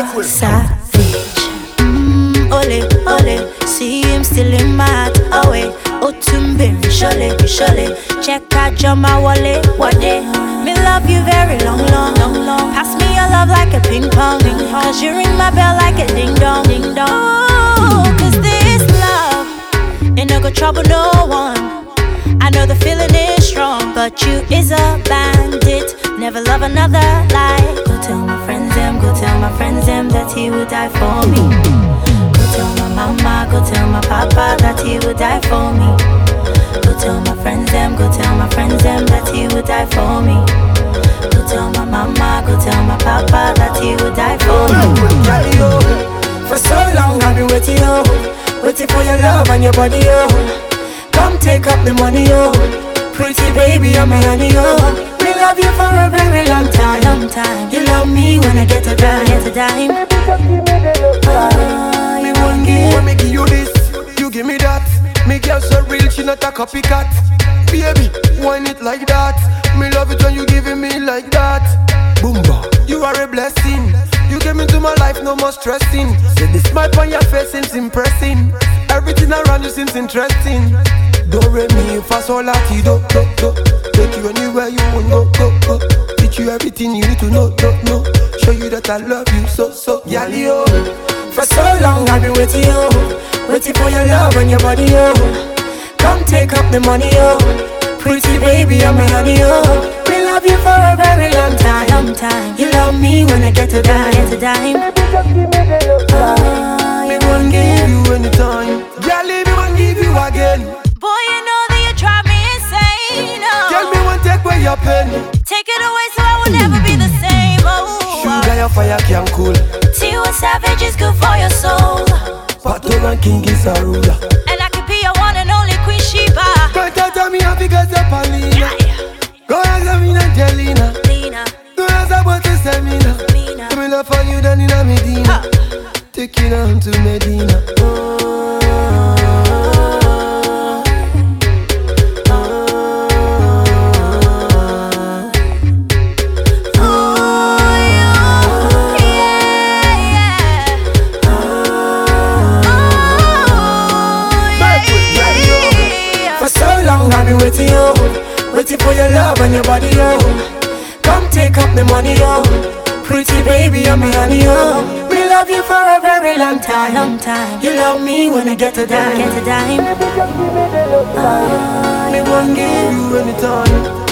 savage. Ole, ole, see him still in my heart. Oh wait, Otumbe, surely, surely. Check out your my wallet, what day? Me love you very long, long, long, long. Pass me your love like a ping pong, cause you ring my bell like a ding dong, ding dong. Oh, cause this love ain't no go trouble no one. I know the feeling is strong, but you is a bandit. Never love another like. Go tell my friends them, go tell my friends them that he would die for me. Go tell my mama, go tell my papa that he would die for me. Go tell my friends them, go tell my friends them that he would die for me. Go tell my mama, go tell my papa that he would die for me. For so long I've been waiting, waiting for your love and your body, Come take up the money, Pretty baby, I'm a honey, We love you for a very long time, long time. You love me when I get a dime, get a dime. Me one give, when me give you this, you give me that. Me girl so real, she not a copycat. Baby, wine it like that. Me love it when you giving me like that. Boomba, you are a blessing. You came into my life, no more stressing. Say the smile on your face seems impressing. Everything around you seems interesting. Do re mi fa sol la ti do do do. Take you anywhere you want go go go. Teach you everything you need to know do know. Show you that I love you so so. Yali oh. For so long I've been waiting, waiting for your love and your body, Come take up the money, Pretty baby, I'm a honey, We love you for a very long time, long time. You love me when I get a dime, get a dime. Me won't give you anytime. Girl, me won't give you again. Boy, you know that you drive me insane. Girl, me won't take away your pen. Take it away so I will never be the same. Oh, sugar, your fire can cool. Tiwa Savage is good for your soul. Patoran King is a ruler. And I could be your one and only Queen Sheba. But tell me how because you're Paulina. Go ask me Angelina. Go ask about the seminar. Me love for you than in a Medina. Take it on to Medina. I've been waiting, waiting for your love and your body, Come take up the money, Pretty baby, I'm a honey, We love you for a very long time, long time. You love me when I get a dime, get a dime. Me won't give you anytime.